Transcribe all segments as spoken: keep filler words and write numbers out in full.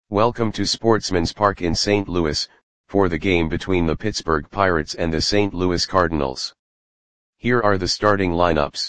Welcome to Sportsman's Park in Saint Louis, for the game between the Pittsburgh Pirates and the Saint Louis Cardinals. Here are the starting lineups.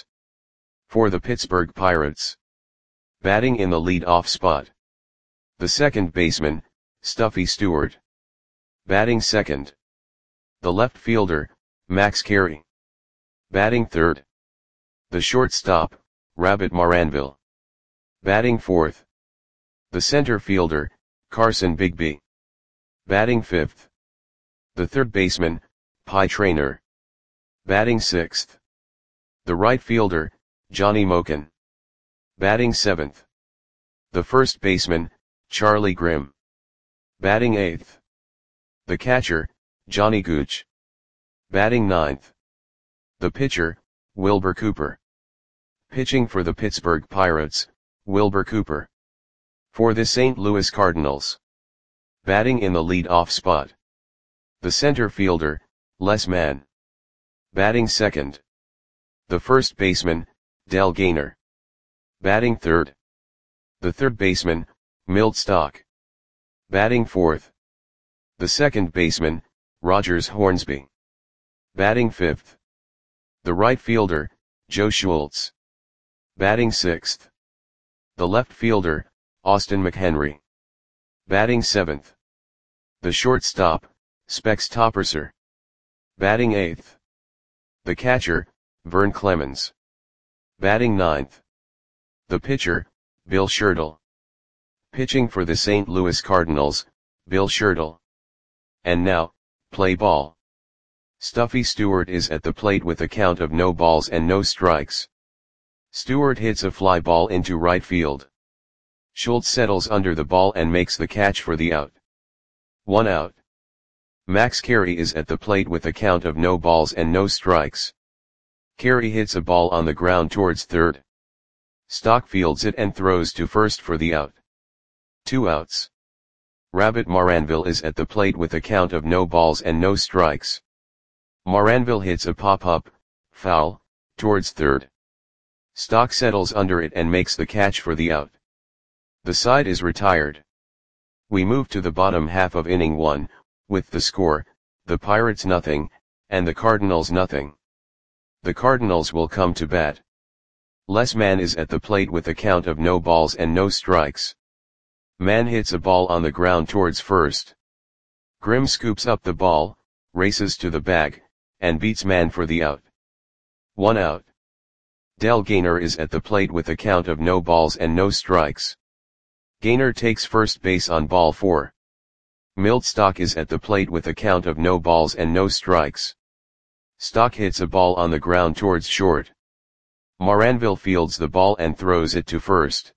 For the Pittsburgh Pirates. Batting in the lead-off spot. The second baseman, Stuffy Stewart. Batting second. The left fielder, Max Carey. Batting third. The shortstop, Rabbit Maranville. Batting fourth. The center fielder, Carson Bigby. Batting fifth. The third baseman, Pie Traynor. Batting sixth. The right fielder, Johnny Moken. Batting seventh. The first baseman, Charlie Grimm. Batting eighth. The catcher, Johnny Gooch. Batting ninth. The pitcher, Wilbur Cooper. Pitching for the Pittsburgh Pirates, Wilbur Cooper. For the Saint Louis Cardinals. Batting in the lead-off spot. The center fielder, Les Mann. Batting second. The first baseman, Dale Gaynor. Batting third. The third baseman, Milt Stock. Batting fourth. The second baseman, Rogers Hornsby. Batting fifth. The right fielder, Joe Schultz. Batting sixth. The left fielder, Austin McHenry. Batting seventh. The shortstop, Specs Topperser. Batting eighth. The catcher, Vern Clemens. Batting ninth. The pitcher, Bill Shirtle. Pitching for the Saint Louis Cardinals, Bill Shirtle. And now, play ball. Stuffy Stewart is at the plate with a count of no balls and no strikes. Stewart hits a fly ball into right field. Schultz settles under the ball and makes the catch for the out. One out. Max Carey is at the plate with a count of no balls and no strikes. Carey hits a ball on the ground towards third. Stock fields it and throws to first for the out. Two outs. Rabbit Maranville is at the plate with a count of no balls and no strikes. Maranville hits a pop-up, foul, towards third. Stock settles under it and makes the catch for the out. The side is retired. We move to the bottom half of inning one, with the score, the Pirates nothing, and the Cardinals nothing. The Cardinals will come to bat. Les Mann is at the plate with a count of no balls and no strikes. Mann hits a ball on the ground towards first. Grimm scoops up the ball, races to the bag, and beats Mann for the out. One out. Dale Gaynor is at the plate with a count of no balls and no strikes. Gaynor takes first base on ball four. Milt Stock is at the plate with a count of no balls and no strikes. Stock hits a ball on the ground towards short. Maranville fields the ball and throws it to first.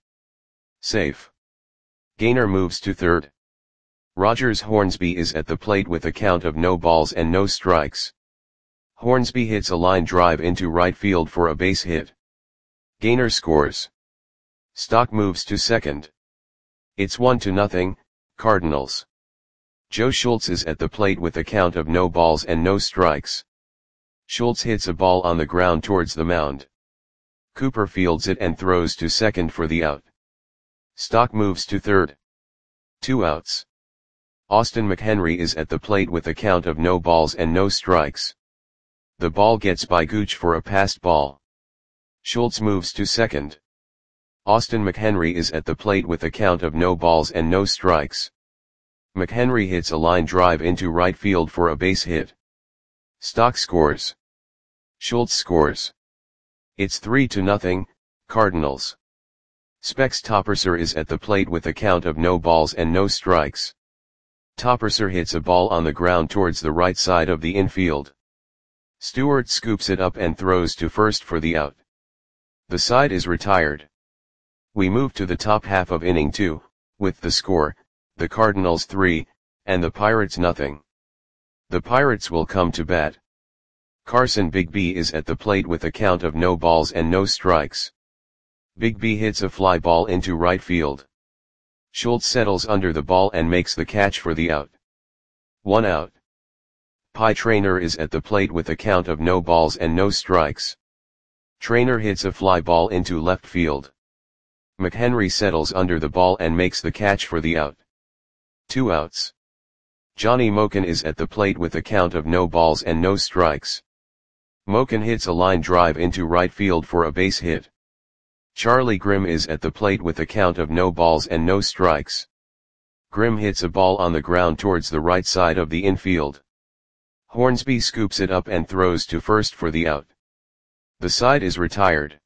Safe. Gaynor moves to third. Rogers Hornsby is at the plate with a count of no balls and no strikes. Hornsby hits a line drive into right field for a base hit. Gaynor scores. Stock moves to second. It's one to nothing, Cardinals. Joe Schultz is at the plate with a count of no balls and no strikes. Schultz hits a ball on the ground towards the mound. Cooper fields it and throws to second for the out. Stock moves to third. Two outs. Austin McHenry is at the plate with a count of no balls and no strikes. The ball gets by Gooch for a passed ball. Schultz moves to second. Austin McHenry is at the plate with a count of no balls and no strikes. McHenry hits a line drive into right field for a base hit. Stock scores. Schultz scores. It's three to nothing, Cardinals. Specs Topperser is at the plate with a count of no balls and no strikes. Topperser hits a ball on the ground towards the right side of the infield. Stewart scoops it up and throws to first for the out. The side is retired. We move to the top half of inning two, with the score, the Cardinals three, and the Pirates nothing. The Pirates will come to bat. Carson Bigby is at the plate with a count of no balls and no strikes. Bigby hits a fly ball into right field. Schultz settles under the ball and makes the catch for the out. One out. Pie Traynor is at the plate with a count of no balls and no strikes. Traynor hits a fly ball into left field. McHenry settles under the ball and makes the catch for the out. Two outs. Johnny Moken is at the plate with a count of no balls and no strikes. Moken hits a line drive into right field for a base hit. Charlie Grimm is at the plate with a count of no balls and no strikes. Grimm hits a ball on the ground towards the right side of the infield. Hornsby scoops it up and throws to first for the out. The side is retired.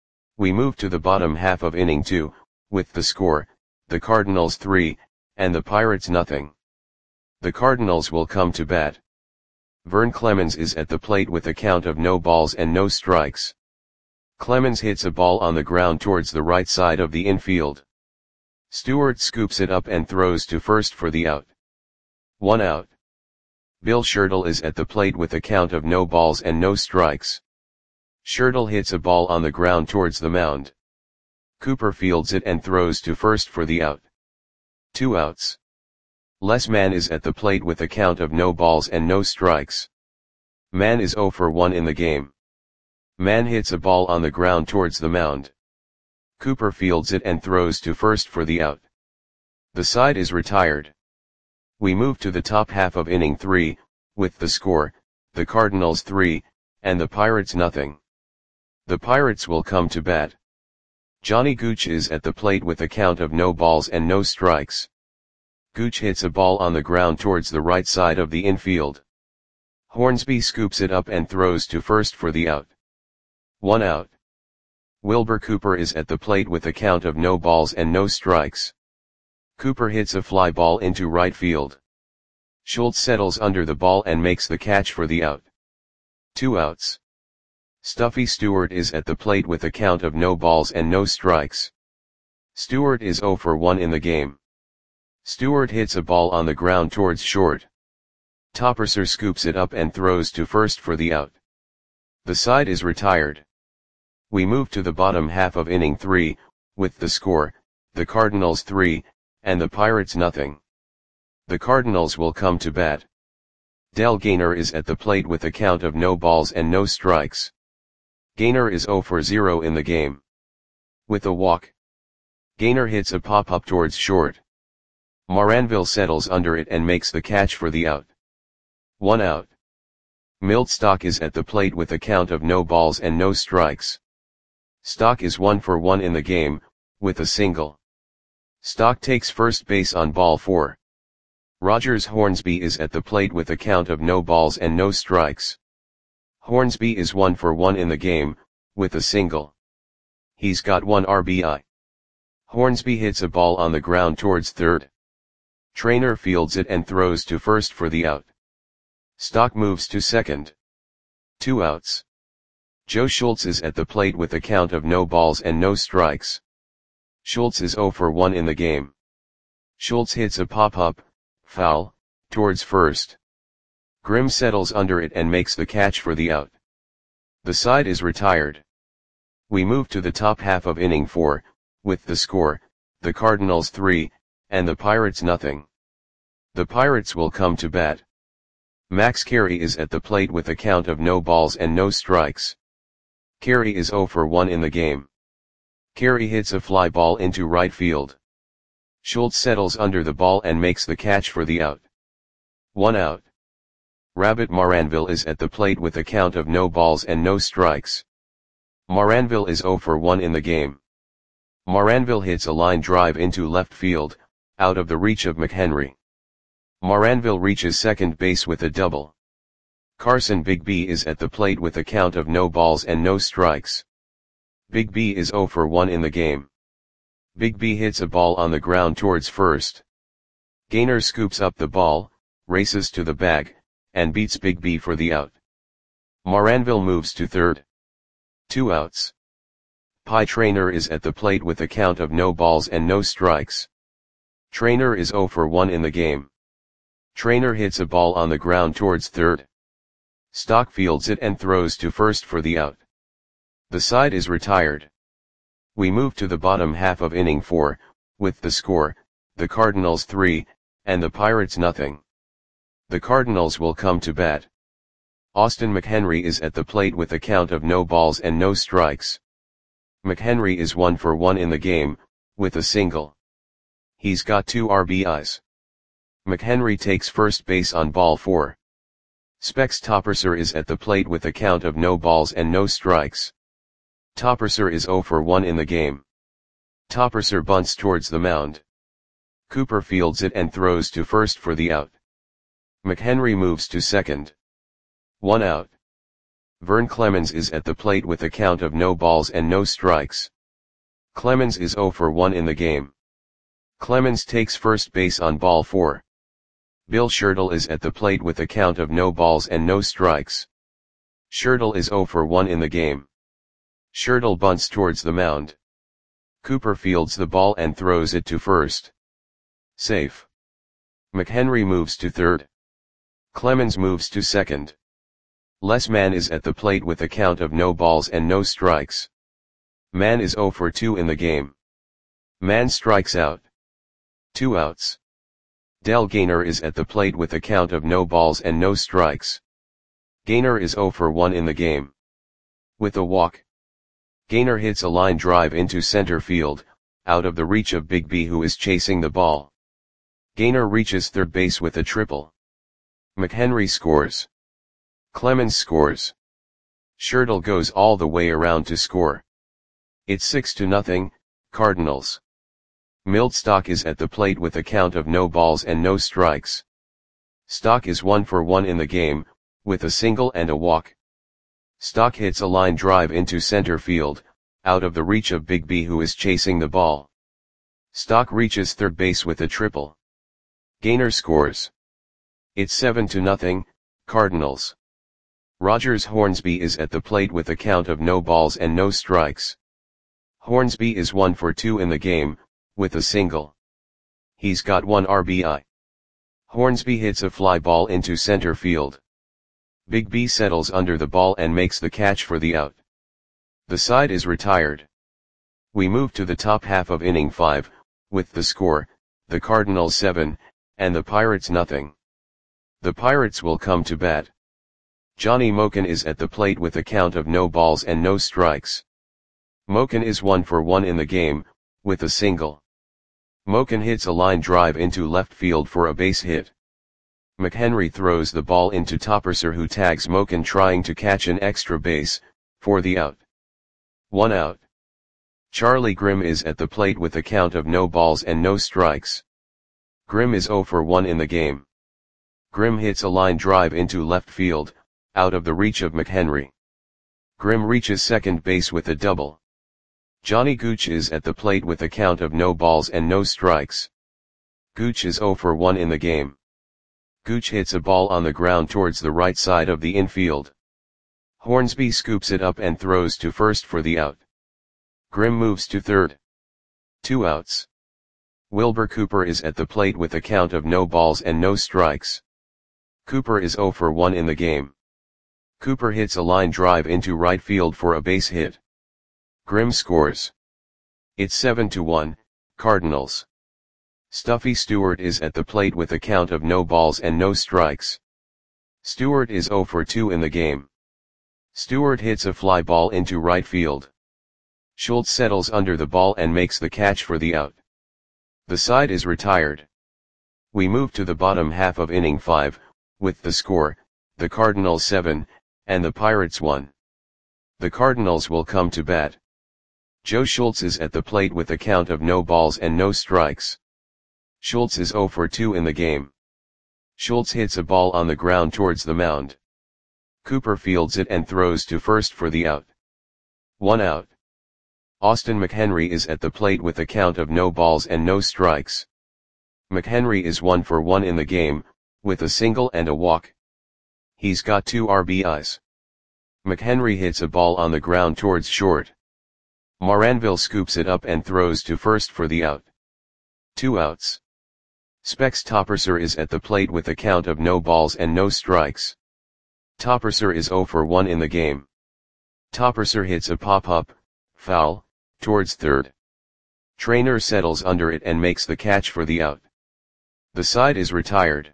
We move to the bottom half of inning two, with the score, the Cardinals three, and the Pirates nothing. The Cardinals will come to bat. Vern Clemens is at the plate with a count of no balls and no strikes. Clemens hits a ball on the ground towards the right side of the infield. Stewart scoops it up and throws to first for the out. One out. Bill Schertle is at the plate with a count of no balls and no strikes. Schertle hits a ball on the ground towards the mound. Cooper fields it and throws to first for the out. Two outs. Les Mann is at the plate with a count of no balls and no strikes. Mann is oh for one in the game. Mann hits a ball on the ground towards the mound. Cooper fields it and throws to first for the out. The side is retired. We move to the top half of inning three, with the score, the Cardinals three, and the Pirates nothing. The Pirates will come to bat. Johnny Gooch is at the plate with a count of no balls and no strikes. Gooch hits a ball on the ground towards the right side of the infield. Hornsby scoops it up and throws to first for the out. One out. Wilbur Cooper is at the plate with a count of no balls and no strikes. Cooper hits a fly ball into right field. Schultz settles under the ball and makes the catch for the out. Two outs. Stuffy Stewart is at the plate with a count of no balls and no strikes. Stewart is oh for one in the game. Stewart hits a ball on the ground towards short. Topperser scoops it up and throws to first for the out. The side is retired. We move to the bottom half of inning three, with the score, the Cardinals three, and the Pirates nothing. The Cardinals will come to bat. Del Gaynor is at the plate with a count of no balls and no strikes. Gaynor is oh for zero in the game. With a walk. Gaynor hits a pop-up towards short. Moranville settles under it and makes the catch for the out. One out. Milt Stock is at the plate with a count of no balls and no strikes. Stock is one for one in the game, with a single. Stock takes first base on ball four. Rogers Hornsby is at the plate with a count of no balls and no strikes. Hornsby is one for one in the game, with a single. He's got one R B I. Hornsby hits a ball on the ground towards third. Trainer fields it and throws to first for the out. Stock moves to second. Two outs. Joe Schultz is at the plate with a count of no balls and no strikes. Schultz is oh for one in the game. Schultz hits a pop-up, foul, towards first. Grimm settles under it and makes the catch for the out. The side is retired. We move to the top half of inning four, with the score, the Cardinals three, and the Pirates nothing. The Pirates will come to bat. Max Carey is at the plate with a count of no balls and no strikes. Carey is oh for one in the game. Carey hits a fly ball into right field. Schultz settles under the ball and makes the catch for the out. One out. Rabbit Moranville is at the plate with a count of no balls and no strikes. Moranville is oh for one in the game. Moranville hits a line drive into left field, out of the reach of McHenry. Moranville reaches second base with a double. Carson Bigby is at the plate with a count of no balls and no strikes. Bigby is oh for one in the game. Bigby hits a ball on the ground towards first. Gaynor scoops up the ball, races to the bag, and beats Bigby for the out. Moranville moves to third. Two outs. Pie Traynor is at the plate with a count of no balls and no strikes. Traynor is oh for one in the game. Traynor hits a ball on the ground towards third. Stock fields it and throws to first for the out. The side is retired. We move to the bottom half of inning four, with the score, the Cardinals three, and the Pirates nothing. The Cardinals will come to bat. Austin McHenry is at the plate with a count of no balls and no strikes. McHenry is one for one in the game, with a single. He's got two R B Is. McHenry takes first base on ball four. Specs Topperser is at the plate with a count of no balls and no strikes. Topperser is zero for one in the game. Topperser bunts towards the mound. Cooper fields it and throws to first for the out. McHenry moves to second. One out. Vern Clemens is at the plate with a count of no balls and no strikes. Clemens is zero for one in the game. Clemens takes first base on ball four. Bill Schertle is at the plate with a count of no balls and no strikes. Schertle is zero for one in the game. Schertle bunts towards the mound. Cooper fields the ball and throws it to first. Safe. McHenry moves to third. Clemens moves to second. Les Mann is at the plate with a count of no balls and no strikes. Mann is zero for two in the game. Mann strikes out. Two outs. Del Gaynor is at the plate with a count of no balls and no strikes. Gaynor is zero for one in the game. With a walk. Gaynor hits a line drive into center field, out of the reach of Big B, who is chasing the ball. Gaynor reaches third base with a triple. McHenry scores. Clemens scores. Schertle goes all the way around to score. It's six to nothing, Cardinals. Milt Stock is at the plate with a count of no balls and no strikes. Stock is one for one in the game, with a single and a walk. Stock hits a line drive into center field, out of the reach of Big B, who is chasing the ball. Stock reaches third base with a triple. Gaynor scores. It's seven to nothing, Cardinals. Rogers Hornsby is at the plate with a count of no balls and no strikes. Hornsby is one for two in the game, with a single. He's got one R B I. Hornsby hits a fly ball into center field. Big B settles under the ball and makes the catch for the out. The side is retired. We move to the top half of inning five, with the score, the Cardinals seven, and the Pirates nothing. The Pirates will come to bat. Johnny Moken is at the plate with a count of no balls and no strikes. Moken is one for one in the game, with a single. Moken hits a line drive into left field for a base hit. McHenry throws the ball into Topperser, who tags Moken trying to catch an extra base, for the out. One out. Charlie Grimm is at the plate with a count of no balls and no strikes. Grimm is zero for one in the game. Grimm hits a line drive into left field, out of the reach of McHenry. Grimm reaches second base with a double. Johnny Gooch is at the plate with a count of no balls and no strikes. Gooch is zero for one in the game. Gooch hits a ball on the ground towards the right side of the infield. Hornsby scoops it up and throws to first for the out. Grimm moves to third. Two outs. Wilbur Cooper is at the plate with a count of no balls and no strikes. Cooper is zero for one in the game. Cooper hits a line drive into right field for a base hit. Grimm scores. It's seven to one, Cardinals. Stuffy Stewart is at the plate with a count of no balls and no strikes. Stewart is zero for two in the game. Stewart hits a fly ball into right field. Schultz settles under the ball and makes the catch for the out. The side is retired. We move to the bottom half of inning five, with the score, the Cardinals seven, and the Pirates one. The Cardinals will come to bat. Joe Schultz is at the plate with a count of no balls and no strikes. Schultz is zero for two in the game. Schultz hits a ball on the ground towards the mound. Cooper fields it and throws to first for the out. One out. Austin McHenry is at the plate with a count of no balls and no strikes. McHenry is one for one in the game, with a single and a walk. He's got two R B Is. McHenry hits a ball on the ground towards short. Moranville scoops it up and throws to first for the out. Two outs. Specs Topperser is at the plate with a count of no balls and no strikes. Topperser is zero for one in the game. Topperser hits a pop-up, foul, towards third. Trainer settles under it and makes the catch for the out. The side is retired.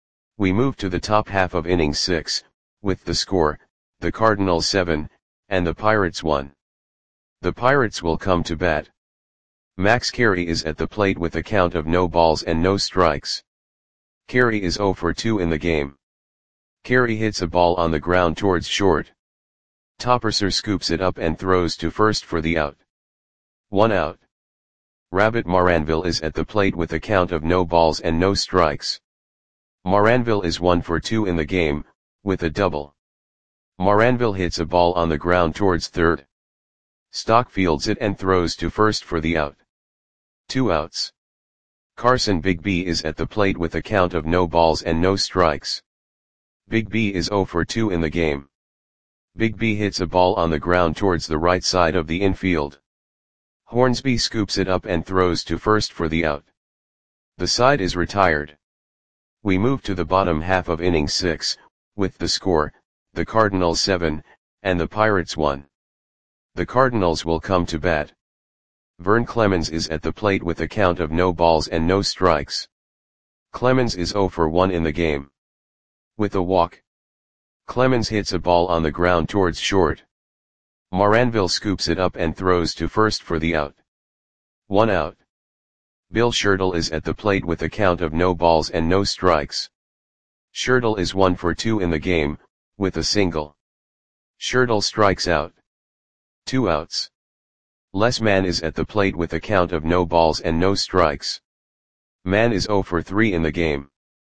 We move to the top half of inning six, with the score, the Cardinals seven, and the Pirates one. The Pirates will come to bat. Max Carey is at the plate with a count of no balls and no strikes. Carey is zero for two in the game. Carey hits a ball on the ground towards short. Topperser scoops it up and throws to first for the out. One out. Rabbit Maranville is at the plate with a count of no balls and no strikes. Maranville is one for two in the game, with a double. Maranville hits a ball on the ground towards third. Stock fields it and throws to first for the out. Two outs. Carson Big B is at the plate with a count of no balls and no strikes. Big B is zero for two in the game. Big B hits a ball on the ground towards the right side of the infield. Hornsby scoops it up and throws to first for the out. The side is retired. We move to the bottom half of inning six, with the score, the Cardinals seven, and the Pirates one. The Cardinals will come to bat. Vern Clemens is at the plate with a count of no balls and no strikes. Clemens is zero for one in the game. With a walk. Clemens hits a ball on the ground towards short. Maranville scoops it up and throws to first for the out. One out. Bill Schertle is at the plate with a count of no balls and no strikes. Schertle is one for two in the game, with a single. Schertle strikes out. Two outs. Les Mann is at the plate with a count of no balls and no strikes. Mann is zero for three in the game.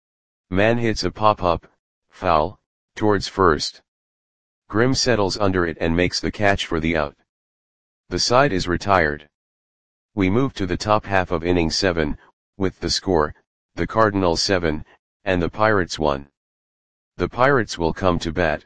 Mann hits a pop-up, foul, towards first. Grimm settles under it and makes the catch for the out. The side is retired. We move to the top half of inning seven, with the score, the Cardinals seven, and the Pirates one. The Pirates will come to bat.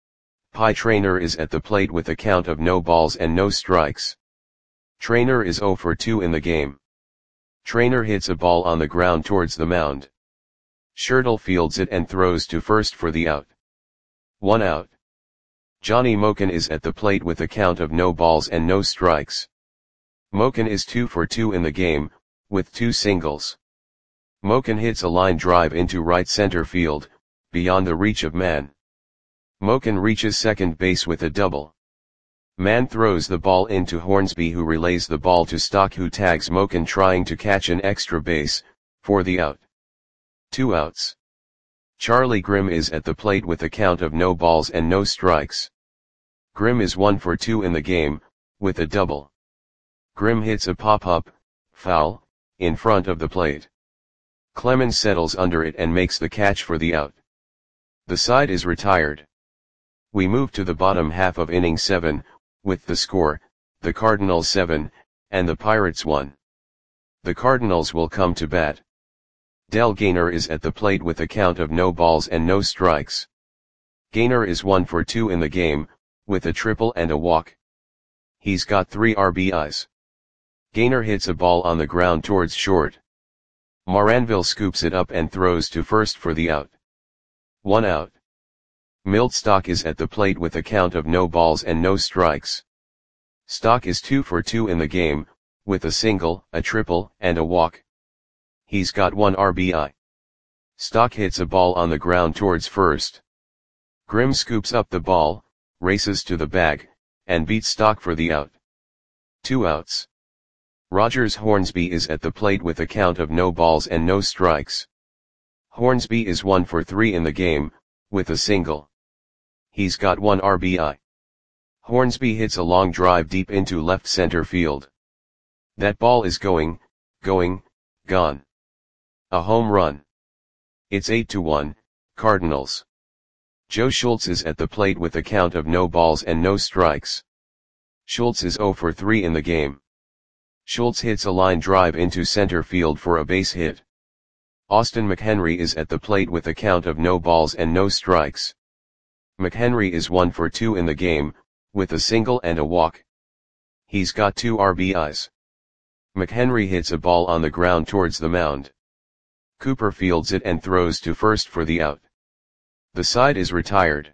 Pie Traynor is at the plate with a count of no balls and no strikes. Traynor is zero for two in the game. Traynor hits a ball on the ground towards the mound. Schertle fields it and throws to first for the out. One out. Johnny Moken is at the plate with a count of no balls and no strikes. Moken is two for two in the game, with two singles. Moken hits a line drive into right center field, beyond the reach of Mann. Moken reaches second base with a double. Mann throws the ball into Hornsby, who relays the ball to Stock, who tags Moken trying to catch an extra base, for the out. Two outs. Charlie Grimm is at the plate with a count of no balls and no strikes. Grimm is one for two in the game, with a double. Grimm hits a pop-up, foul, in front of the plate. Clemens settles under it and makes the catch for the out. The side is retired. We move to the bottom half of inning seven, with the score, the Cardinals seven, and the Pirates one. The Cardinals will come to bat. Del Gaynor is at the plate with a count of no balls and no strikes. Gaynor is one for two in the game, with a triple and a walk. He's got three R B Is. Gaynor hits a ball on the ground towards short. Maranville scoops it up and throws to first for the out. One out. Milt Stock is at the plate with a count of no balls and no strikes. Stock is two for two in the game, with a single, a triple, and a walk. He's got one R B I. Stock hits a ball on the ground towards first. Grimm scoops up the ball, races to the bag, and beats Stock for the out. Two outs. Rogers Hornsby is at the plate with a count of no balls and no strikes. Hornsby is one for three in the game, with a single. He's got one R B I. Hornsby hits a long drive deep into left center field. That ball is going, going, gone. A home run. It's eight to one, Cardinals. Joe Schultz is at the plate with a count of no balls and no strikes. Schultz is zero for three in the game. Schultz hits a line drive into center field for a base hit. Austin McHenry is at the plate with a count of no balls and no strikes. McHenry is one for two in the game, with a single and a walk. He's got two R B Is. McHenry hits a ball on the ground towards the mound. Cooper fields it and throws to first for the out. The side is retired.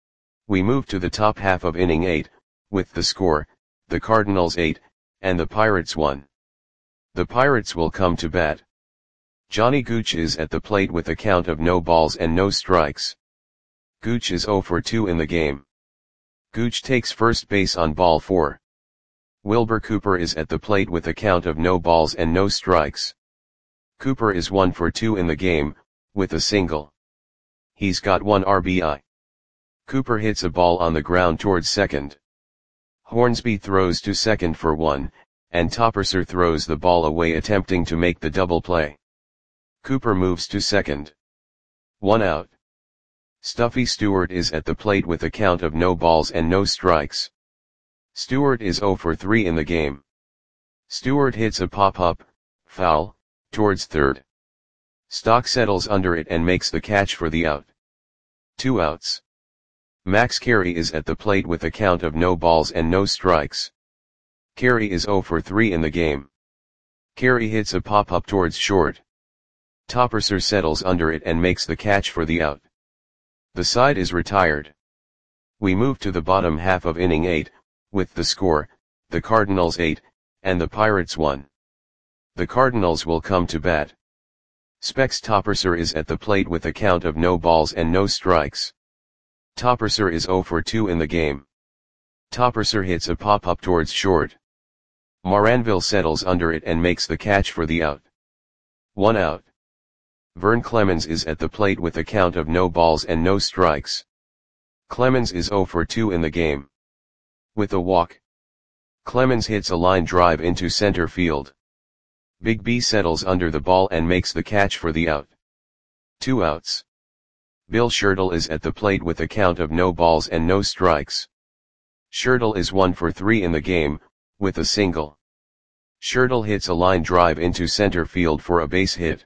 We move to the top half of inning eight, with the score, the Cardinals eight, and the Pirates one. The Pirates will come to bat. Johnny Gooch is at the plate with a count of no balls and no strikes. Gooch is zero for two in the game. Gooch takes first base on ball four. Wilbur Cooper is at the plate with a count of no balls and no strikes. Cooper is one for two in the game, with a single. He's got one R B I. Cooper hits a ball on the ground towards second. Hornsby throws to second for one, and Topperser throws the ball away attempting to make the double play. Cooper moves to second. One out. Stuffy Stewart is at the plate with a count of no balls and no strikes. Stewart is zero for three in the game. Stewart hits a pop-up, foul, towards third. Stock settles under it and makes the catch for the out. Two outs. Max Carey is at the plate with a count of no balls and no strikes. Carey is zero for three in the game. Carey hits a pop-up towards short. Topperser settles under it and makes the catch for the out. The side is retired. We move to the bottom half of inning eight, with the score, the Cardinals eight, and the Pirates one. The Cardinals will come to bat. Specs Topperser is at the plate with a count of no balls and no strikes. Topperser is zero for two in the game. Topperser hits a pop-up towards short. Moranville settles under it and makes the catch for the out. One out. Vern Clemens is at the plate with a count of no balls and no strikes. Clemens is zero for two in the game. With a walk. Clemens hits a line drive into center field. Big B settles under the ball and makes the catch for the out. Two outs. Bill Schertle is at the plate with a count of no balls and no strikes. Schertle is one for three in the game, with a single. Schertle hits a line drive into center field for a base hit.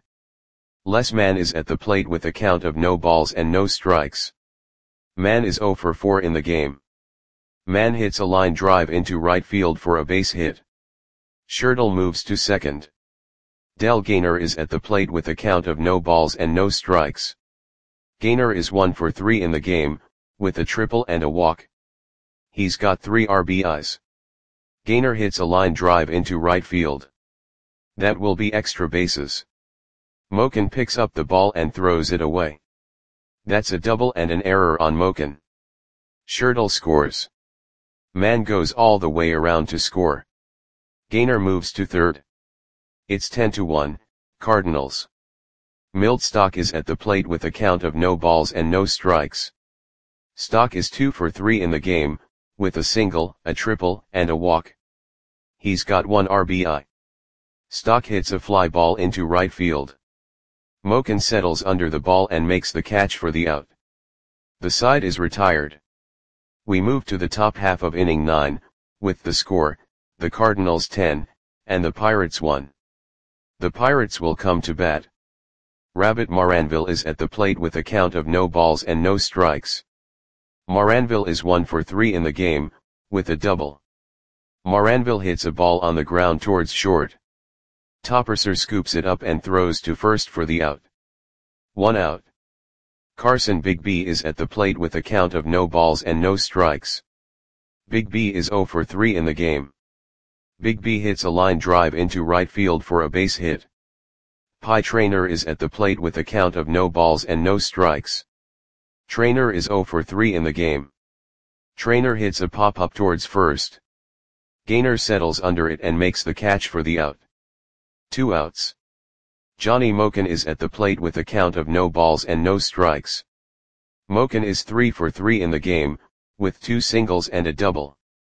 Les Mann is at the plate with a count of no balls and no strikes. Mann is zero for four in the game. Mann hits a line drive into right field for a base hit. Schertle moves to second. Del Gaynor is at the plate with a count of no balls and no strikes. Gaynor is one for three in the game, with a triple and a walk. He's got three R B Is. Gaynor hits a line drive into right field. That will be extra bases. Moken picks up the ball and throws it away. That's a double and an error on Moken. Schertle scores. Mann goes all the way around to score. Gaynor moves to third. It's ten to one, Cardinals. Milt Stock is at the plate with a count of no balls and no strikes. Stock is two for three in the game, with a single, a triple, and a walk. He's got one R B I. Stock hits a fly ball into right field. Moken settles under the ball and makes the catch for the out. The side is retired. We move to the top half of inning nine, with the score, the Cardinals ten, and the Pirates one. The Pirates will come to bat. Rabbit Moranville is at the plate with a count of no balls and no strikes. Moranville is one for three in the game, with a double. Moranville hits a ball on the ground towards short. Topperser scoops it up and throws to first for the out. One out. Carson Big B is at the plate with a count of no balls and no strikes. Big B is zero for three in the game. Big B hits a line drive into right field for a base hit. Pie Traynor is at the plate with a count of no balls and no strikes. Traynor is zero for three in the game. Traynor hits a pop-up towards first. Gaynor settles under it and makes the catch for the out. Two outs. Johnny Moken is at the plate with a count of no balls and no strikes. Moken is three for three in the game, with two singles and a double.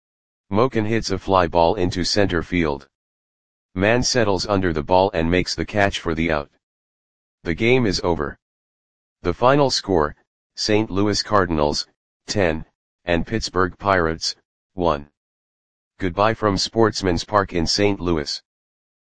Moken hits a fly ball into center field. Mann settles under the ball and makes the catch for the out. The game is over. The final score, Saint Louis Cardinals, ten, and Pittsburgh Pirates, one. Goodbye from Sportsman's Park in Saint Louis.